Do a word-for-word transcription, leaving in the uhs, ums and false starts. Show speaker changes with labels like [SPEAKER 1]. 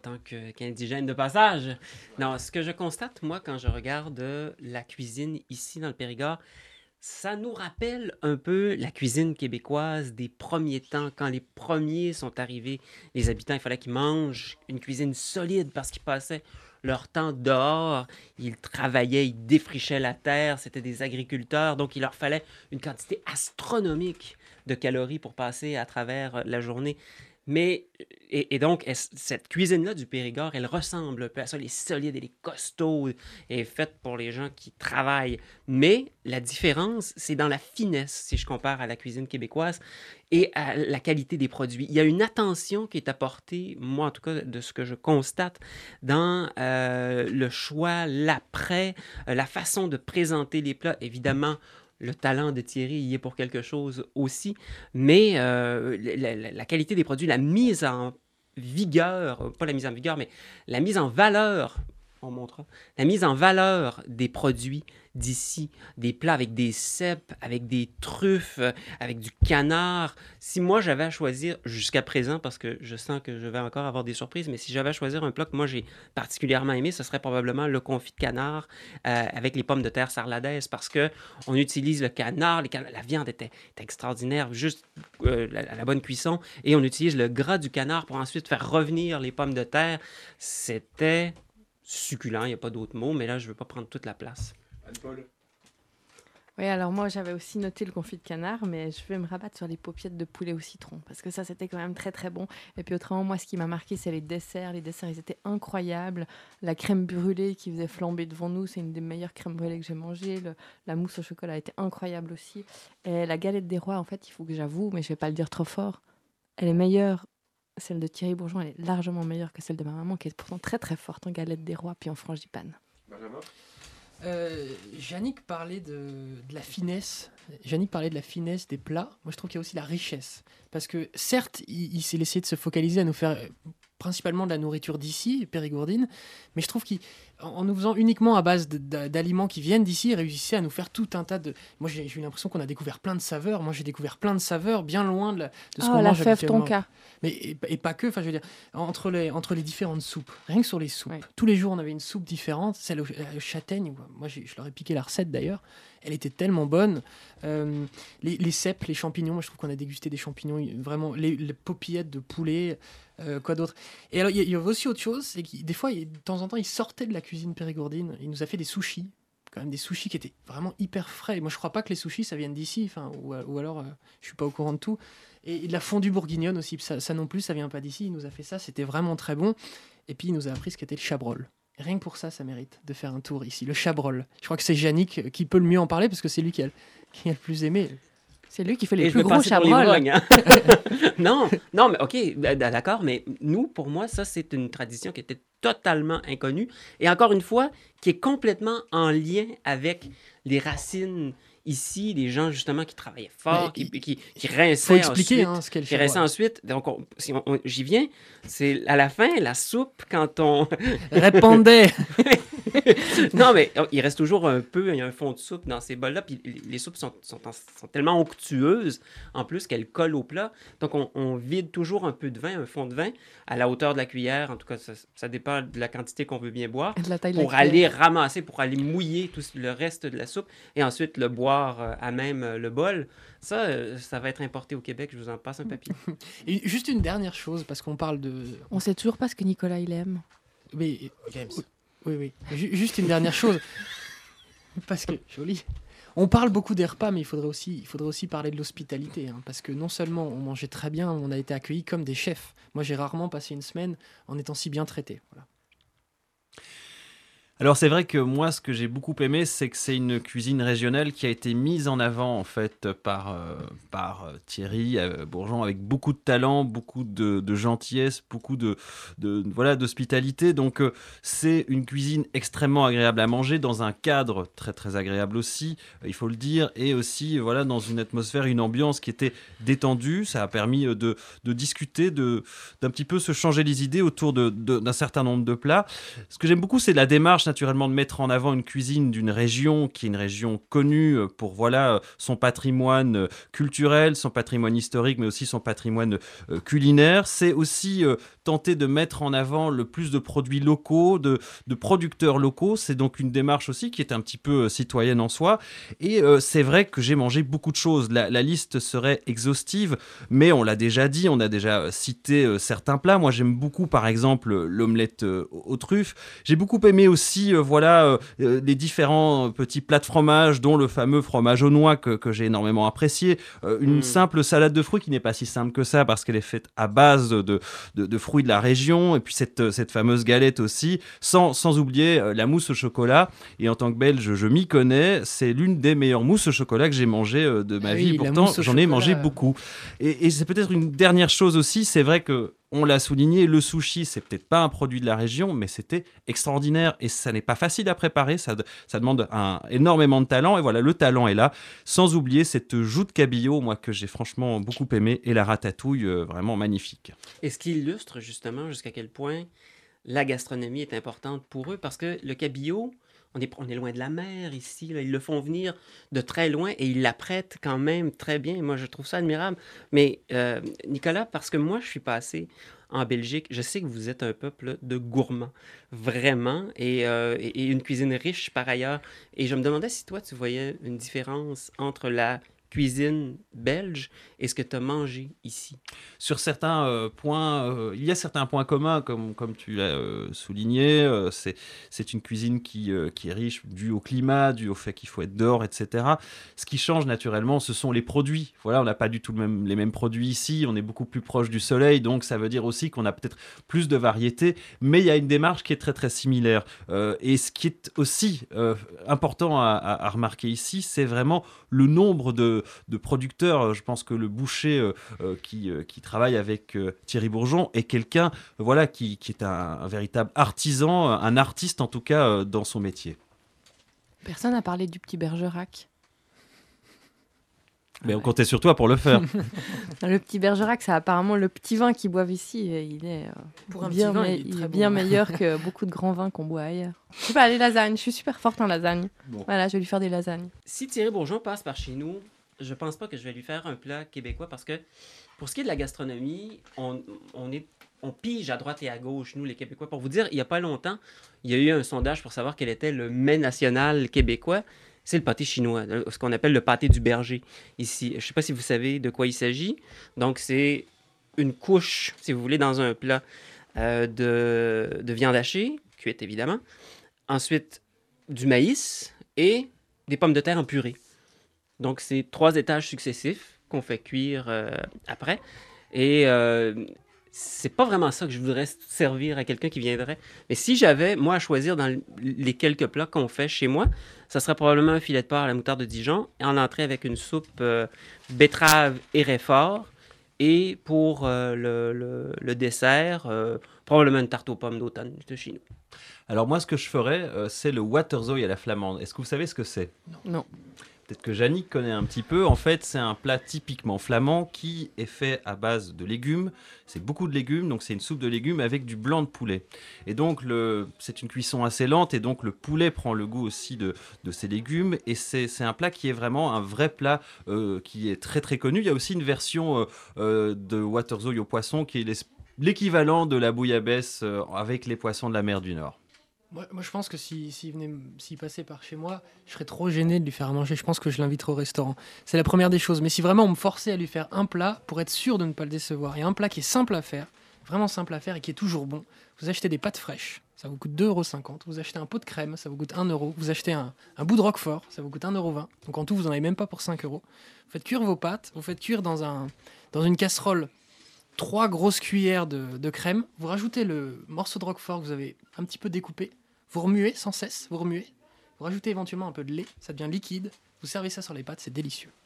[SPEAKER 1] tant que, qu'indigène de passage. Non, ce que je constate, moi, quand je regarde euh, la cuisine ici dans le Périgord, ça nous rappelle un peu la cuisine québécoise des premiers temps, quand les premiers sont arrivés. Les habitants, il fallait qu'ils mangent une cuisine solide parce qu'ils passaient leur temps dehors, ils travaillaient, ils défrichaient la terre, c'était des agriculteurs, donc il leur fallait une quantité astronomique de calories pour passer à travers euh, la journée. Mais, et, et donc, est- cette cuisine-là du Périgord, elle ressemble un peu à ça, elle est solide, elle est costaud, elle est faite pour les gens qui travaillent. Mais la différence, c'est dans la finesse, si je compare à la cuisine québécoise, et à la qualité des produits. Il y a une attention qui est apportée, moi en tout cas, de ce que je constate, dans euh, le choix, l'après, euh, la façon de présenter les plats. Évidemment, le talent de Thierry y est pour quelque chose aussi, mais euh, la, la- la qualité des produits, la mise en vigueur, euh, pas la mise en vigueur, mais la mise en valeur, on montrera, la mise en valeur des produits d'ici, des plats avec des cèpes, avec des truffes, euh, avec du canard. Si moi j'avais à choisir, jusqu'à présent, parce que je sens que je vais encore avoir des surprises, mais si j'avais à choisir un plat que moi j'ai particulièrement aimé, ce serait probablement le confit de canard euh, avec les pommes de terre sarladaises, parce que on utilise le canard, les can- la viande était, était extraordinaire, juste euh, la, la bonne cuisson, et on utilise le gras du canard pour ensuite faire revenir les pommes de terre. C'était succulent, il n'y a pas d'autre mot, mais là, je ne veux pas prendre toute la place.
[SPEAKER 2] Anne-Paul.
[SPEAKER 3] Oui, alors moi j'avais aussi noté le confit de canard, mais je vais me rabattre sur les paupiettes de poulet au citron, parce que ça c'était quand même très très bon. Et puis autrement, moi ce qui m'a marqué, c'est les desserts. Les desserts, ils étaient incroyables. La crème brûlée qui faisait flamber devant nous, c'est une des meilleures crèmes brûlées que j'ai mangées. Le- la mousse au chocolat était incroyable aussi. Et la galette des rois, en fait, il faut que j'avoue, mais je vais pas le dire trop fort, elle est meilleure. Celle de Thierry Bourgeon, elle est largement meilleure que celle de ma maman, qui est pourtant très très forte en galette des rois, puis en frangipane.
[SPEAKER 2] Benjamin.
[SPEAKER 4] Euh, Yannick parlait de, de la finesse. Yannick parlait de la finesse des plats. Moi, je trouve qu'il y a aussi la richesse. Parce que, certes, il, il s'est laissé de se focaliser à nous faire euh, principalement de la nourriture d'ici, périgourdine, mais je trouve qu'en en nous faisant uniquement à base de- d'a- d'aliments qui viennent d'ici, il réussissait à nous faire tout un tas de... Moi, j'ai j'ai eu l'impression qu'on a découvert plein de saveurs. Moi, j'ai découvert plein de saveurs bien loin de, la- de ce
[SPEAKER 3] Oh,
[SPEAKER 4] qu'on
[SPEAKER 3] la
[SPEAKER 4] mange
[SPEAKER 3] fève
[SPEAKER 4] habituellement.
[SPEAKER 3] tonka.
[SPEAKER 4] Mais et, et pas que, enfin je veux dire, entre les, entre les différentes soupes, rien que sur les soupes.
[SPEAKER 3] Ouais.
[SPEAKER 4] Tous les jours on avait une soupe différente, celle au, à la châtaigne, moi j'ai- je leur ai piqué la recette d'ailleurs, elle était tellement bonne. Euh, les, les cèpes, les champignons, moi je trouve qu'on a dégusté des champignons, vraiment, les, les popillettes de poulet, euh, quoi d'autre. Et alors il y, a- il y avait aussi autre chose, c'est que des fois, il- de temps en temps, il sortait de la cuisine périgourdine, il nous a fait des sushis. Quand même des sushis qui étaient vraiment hyper frais. Moi, je crois pas que les sushis, ça vienne d'ici, enfin, ou, ou alors, euh, je suis pas au courant de tout. Et, et de la fondue bourguignonne aussi, ça, ça non plus, ça vient pas d'ici. Il nous a fait ça, c'était vraiment très bon. Et puis, il nous a appris ce qu'était le chabrol. Rien que pour ça, ça mérite de faire un tour ici. Le chabrol. Je crois que c'est Yannick qui peut le mieux en parler parce que c'est lui qui a, le- qui a le plus aimé.
[SPEAKER 3] C'est lui qui fait les
[SPEAKER 1] Et je
[SPEAKER 3] plus
[SPEAKER 1] vais
[SPEAKER 3] gros
[SPEAKER 1] passer pour
[SPEAKER 3] chabrol.
[SPEAKER 1] l'ivrognes, hein. non, non, mais OK, d- d'accord, mais nous, pour moi, ça, c'est une tradition qui était totalement inconnue et encore une fois, qui est complètement en lien avec les racines ici, les gens justement qui travaillaient fort,
[SPEAKER 4] Mais
[SPEAKER 1] qui,
[SPEAKER 4] il-
[SPEAKER 1] qui, qui
[SPEAKER 4] Il
[SPEAKER 1] rinçaient
[SPEAKER 4] faut expliquer
[SPEAKER 1] ensuite.
[SPEAKER 4] hein, ce qu'est le
[SPEAKER 1] Qui rinçaient
[SPEAKER 4] chabrol.
[SPEAKER 1] ensuite. Donc, on- si on- on- j'y viens, c'est à la fin, la soupe, quand on...
[SPEAKER 4] Répondez.
[SPEAKER 1] non, mais oh, il reste toujours un peu, il y a un fond de soupe dans ces bols-là, puis les les soupes sont, sont, en- sont tellement onctueuses, en plus, qu'elles collent au plat. Donc, on, on vide toujours un peu de vin, un fond de vin, à la hauteur de la cuillère. En tout cas, ça, ça dépend de la quantité qu'on veut bien boire,
[SPEAKER 3] De la taille de la
[SPEAKER 1] pour
[SPEAKER 3] cuillère.
[SPEAKER 1] aller ramasser, pour aller mouiller tout le reste de la soupe, et ensuite le boire euh, à même euh, le bol. Ça, euh, ça va être importé au Québec, je vous en passe un papier.
[SPEAKER 4] Et juste une dernière chose, parce qu'on parle de...
[SPEAKER 3] On sait toujours pas ce que Nicolas il aime.
[SPEAKER 4] Mais,
[SPEAKER 2] James.
[SPEAKER 4] oui, oui. Ju- Juste une dernière chose. Parce que, joli. On parle beaucoup des repas, mais il faudrait aussi, il faudrait aussi parler de l'hospitalité. Hein, parce que non seulement on mangeait très bien, on a été accueillis comme des chefs. Moi, j'ai rarement passé une semaine en étant si bien traité. Voilà.
[SPEAKER 5] Alors c'est vrai que moi ce que j'ai beaucoup aimé c'est que c'est une cuisine régionale qui a été mise en avant en fait par, euh, par euh, Thierry euh, Bourgeon avec beaucoup de talent, beaucoup de, de gentillesse, beaucoup de, de voilà d'hospitalité. Donc euh, c'est une cuisine extrêmement agréable à manger dans un cadre très très agréable aussi, euh, il faut le dire, et aussi euh, voilà dans une atmosphère, une ambiance qui était détendue. Ça a permis euh, de, de discuter, de, d'un petit peu se changer les idées autour de, de- d'un certain nombre de plats. Ce que j'aime beaucoup c'est la démarche démarche naturellement de mettre en avant une cuisine d'une région qui est une région connue pour voilà son patrimoine culturel, son patrimoine historique, mais aussi son patrimoine euh, culinaire. C'est aussi euh, tenter de mettre en avant le plus de produits locaux, de, de producteurs locaux. C'est donc une démarche aussi qui est un petit peu euh, citoyenne en soi. Et euh, c'est vrai que j'ai mangé beaucoup de choses. La, la liste serait exhaustive, mais on l'a déjà dit, on a déjà cité euh, certains plats. Moi, j'aime beaucoup, par exemple, l'omelette euh, aux truffes. J'ai beaucoup aimé aussi, euh, voilà, euh, les différents petits plats de fromage, dont le fameux fromage aux noix que, que j'ai énormément apprécié. Euh, une
[SPEAKER 1] Mm.
[SPEAKER 5] simple salade de fruits qui n'est pas si simple que ça parce qu'elle est faite à base de, de, de fruits de la région. Et puis cette, cette fameuse galette aussi, sans, sans oublier euh, la mousse au chocolat. Et en tant que Belge, je m'y connais. C'est l'une des meilleures mousses au chocolat que j'ai mangées euh, de ma
[SPEAKER 4] Ah
[SPEAKER 5] vie.
[SPEAKER 4] oui,
[SPEAKER 5] Et
[SPEAKER 4] la
[SPEAKER 5] pourtant,
[SPEAKER 4] mousse au
[SPEAKER 5] j'en ai mangé
[SPEAKER 4] chocolat.
[SPEAKER 5] beaucoup. Et, et c'est peut-être une dernière chose aussi. C'est vrai que on l'a souligné, le sushi, c'est peut-être pas un produit de la région, mais c'était extraordinaire et ça n'est pas facile à préparer, ça, ça demande un, énormément de talent et voilà, le talent est là. Sans oublier cette joue de cabillaud, moi, que j'ai franchement beaucoup aimé et la ratatouille, euh, vraiment magnifique.
[SPEAKER 1] Et ce qui illustre justement jusqu'à quel point la gastronomie est importante pour eux, parce que le cabillaud, on est, on est loin de la mer ici, là. Ils le font venir de très loin et ils l'apprêtent quand même très bien. Moi, je trouve ça admirable. Mais euh, Nicolas, parce que moi, je suis passé en Belgique, je sais que vous êtes un peuple de gourmands, vraiment, et, euh, et, et une cuisine riche par ailleurs. Et je me demandais si toi, tu voyais une différence entre la cuisine belge et ce que tu as mangé ici.
[SPEAKER 5] Sur certains euh, points, euh, il y a certains points communs, comme, comme tu l'as euh, souligné. Euh, c'est, c'est une cuisine qui, euh, qui est riche, due au climat, due au fait qu'il faut être dehors, et cetera. Ce qui change naturellement, ce sont les produits. Voilà, on n'a pas du tout le même, les mêmes produits ici. On est beaucoup plus proche du soleil, donc ça veut dire aussi qu'on a peut-être plus de variété. Mais il y a une démarche qui est très très similaire. Euh, et ce qui est aussi euh, important à, à, à remarquer ici, c'est vraiment le nombre de de producteurs. Je pense que le boucher euh, euh, qui, euh, qui travaille avec euh, Thierry Bourgeon est quelqu'un euh, voilà, qui, qui est un, un véritable artisan, un artiste en tout cas euh, dans son métier.
[SPEAKER 3] Personne n'a parlé du petit Bergerac.
[SPEAKER 5] Mais
[SPEAKER 3] Ah
[SPEAKER 5] on
[SPEAKER 3] ouais.
[SPEAKER 5] comptait sur toi pour le faire.
[SPEAKER 3] Le petit Bergerac, c'est apparemment le petit vin qu'ils boivent ici. Et il est, euh,
[SPEAKER 2] Pour un
[SPEAKER 3] bien,
[SPEAKER 2] petit vin,
[SPEAKER 3] me-
[SPEAKER 2] il est
[SPEAKER 3] il
[SPEAKER 2] très
[SPEAKER 3] est
[SPEAKER 2] bon.
[SPEAKER 3] bien meilleur que beaucoup de grands vins qu'on boit ailleurs. Je sais pas, les lasagnes. Je suis super forte en lasagne.
[SPEAKER 5] Bon.
[SPEAKER 3] Voilà, je vais lui faire des lasagnes.
[SPEAKER 1] Si Thierry Bourgeon passe par chez nous, je pense pas que je vais lui faire un plat québécois parce que pour ce qui est de la gastronomie, on, on, est, on pige à droite et à gauche, nous les Québécois. Pour vous dire, il y a pas longtemps, il y a eu un sondage pour savoir quel était le mets national québécois. C'est le pâté chinois, ce qu'on appelle le pâté du berger ici. Je sais pas si vous savez de quoi il s'agit. Donc c'est une couche, si vous voulez, dans un plat euh, de, de viande hachée, cuite évidemment. Ensuite, du maïs et des pommes de terre en purée. Donc, c'est trois étages successifs qu'on fait cuire euh, après. Et euh, c'est pas vraiment ça que je voudrais servir à quelqu'un qui viendrait. Mais si j'avais, moi, à choisir dans les quelques plats qu'on fait chez moi, ça serait probablement un filet de porc à la moutarde de Dijon, et en entrée avec une soupe euh, betterave et réfort. Et pour euh, le, le, le dessert, euh, probablement une tarte aux pommes d'automne de chez nous.
[SPEAKER 5] Alors moi, ce que je ferais, euh, c'est le waterzooi à la flamande. Est-ce que vous savez ce que c'est ?
[SPEAKER 3] Non.
[SPEAKER 5] Peut-être que Yannick connaît un petit peu. En fait, c'est un plat typiquement flamand qui est fait à base de légumes. C'est beaucoup de légumes, donc c'est une soupe de légumes avec du blanc de poulet. Et donc, le, c'est une cuisson assez lente, et donc le poulet prend le goût aussi de, de ces légumes. Et c'est, c'est un plat qui est vraiment un vrai plat euh, qui est très très connu. Il y a aussi une version euh, euh, de waterzooi au poisson qui est l'es- l'équivalent de la bouillabaisse euh, avec les poissons de la mer du Nord.
[SPEAKER 4] Moi, moi, je pense que s'il si, si venait, s'il passait par chez moi, je serais trop gêné de lui faire à manger. Je pense que je l'inviterais au restaurant. C'est la première des choses. Mais si vraiment on me forçait à lui faire un plat, pour être sûr de ne pas le décevoir, et un plat qui est simple à faire, vraiment simple à faire et qui est toujours bon, vous achetez des pâtes fraîches, ça vous coûte deux euros cinquante. Vous achetez un pot de crème, ça vous coûte un euro. Vous achetez un, un bout de roquefort, ça vous coûte un euro vingt. Donc en tout, vous n'en avez même pas pour cinq euros. Vous faites cuire vos pâtes, vous faites cuire dans, un, dans une casserole trois grosses cuillères de, de crème. Vous rajoutez le morceau de roquefort que vous avez un petit peu découpé. Vous remuez sans cesse, vous remuez. Vous rajoutez éventuellement un peu de lait, ça devient liquide. Vous servez ça sur les pâtes, c'est délicieux.